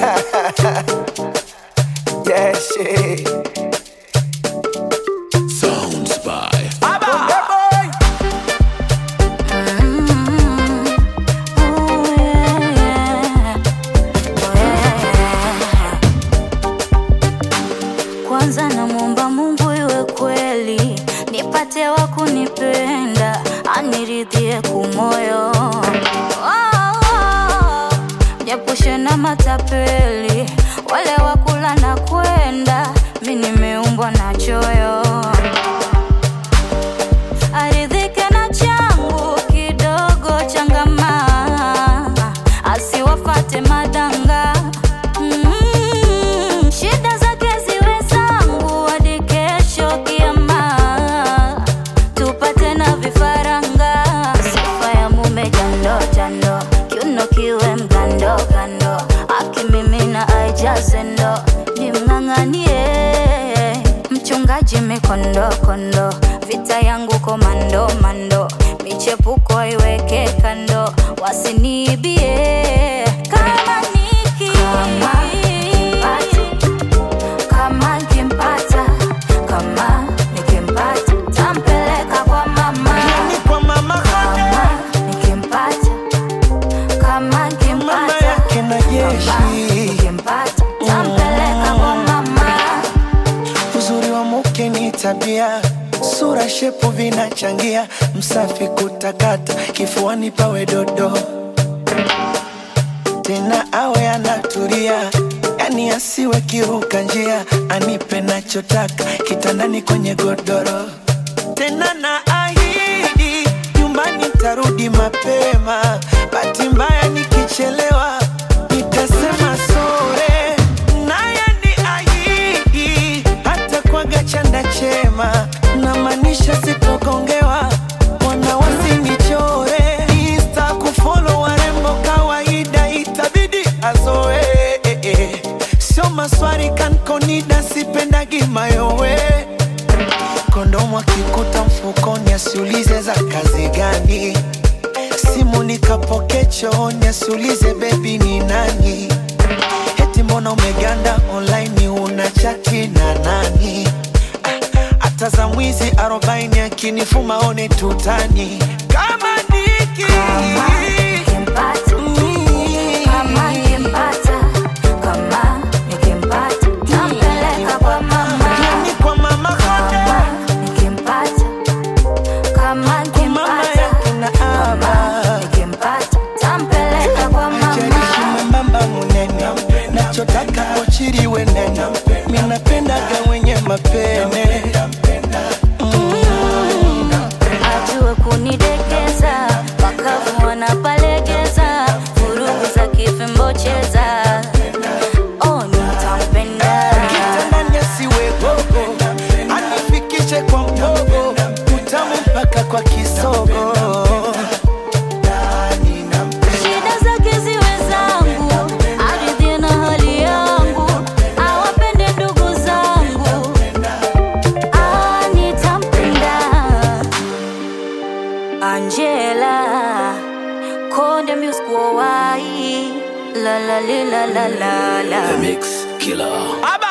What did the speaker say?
Yeah, shit. Sounds by Kwanza namuomba Mungu iwe kweli, nipate wa kunipenda, aniridhie kumoyo. Niepushe na matapeli, wale wakula na kwenda, mimi nimeumbwa na choyo. Aridhike na changu kidogo changama, asiwafate madanga. Shida zake ziwe zangu hadi kesho kiama, tupate na vifaranga. Sifa ya mume jando jando, kiuno kiwe mgando gando, akimimina aijaze ndo, nimng'ang'anie. Mchungaji mikondo kondo, vita yangu komando mando, michepuko iweke kando, wasiniibie. Kama Niki kama nikimpata, kama nikimpata tampeleka kwa mama. Kwa mama Kama nikimpata, kama nikimpata, kina kama nikimpata tampeleka kwa mama. uzuri wa mke ni tabia, sura shepu vinachangia, msafi kutakata, kifuani pawe dodo, tena awe anatulia, yani asiwe kiruka njia, anipe nachotaka kitandani kwenye godoro, tena na ahidi nyumbani tarudi mapema, bahati mbaya nikichelewa nitasema sore, naye ni ahidi hata kwaga chanda chema, na maanisha sitokongewa, wana wasinichore, Insta kufollow warembo kawaida, itabidi azoe, sio maswari kankonida, sipendagi mayowe, kondomu akikuta mfukoni asiulize za kazi gani, simu nikapoke chooni asiulize baby ni nani, eti mbona umeganda online una chati na nani, hata za mwizi 40 akinifuma one tutani. Kama Niki Nikimpata, kama nikimpata, kama nikimpata tampeleka kwa mama. ni kwa mama Kama nikimpata, kama nikimpata, kina kama aba nikimpata tampeleka kwa jarishi mama. mwembamba munene, nachotaka kochiriwe nene, minapendaga wenye mapene, Ajue kunidekeza, wakavu wanapalegeza, vurugu za kifimbo cheza. Oh, nitampenda. kitandani asiwe gogo, anifikishe kwa mdogo, utamu mpaka kwa kisogo. Shida zake ziwe zangu, aridhie na hali yangu, awapende ndugu zangu. Nitampenda. Angela Konde Music Worldwide, la la li la la la la. The Mix Killer.